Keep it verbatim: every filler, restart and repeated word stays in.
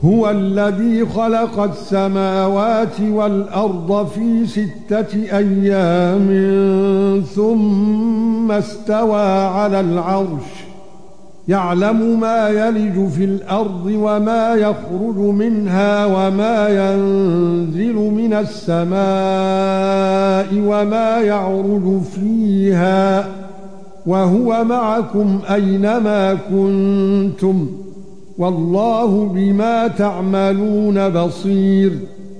هُوَ الَّذِي خَلَقَ السَّمَاوَاتِ وَالْأَرْضَ فِي سِتَّةِ أَيَّامٍ ثُمَّ اسْتَوَى عَلَى الْعَرْشِ يَعْلَمُ مَا يَلِجُ فِي الْأَرْضِ وَمَا يَخْرُجُ مِنْهَا وَمَا يَنزِلُ مِنَ السَّمَاءِ وَمَا يَعْرُجُ فِيهَا وَهُوَ مَعَكُمْ أَيْنَمَا كُنتُمْ وَاللَّهُ بِمَا تَعْمَلُونَ بَصِيرٌ.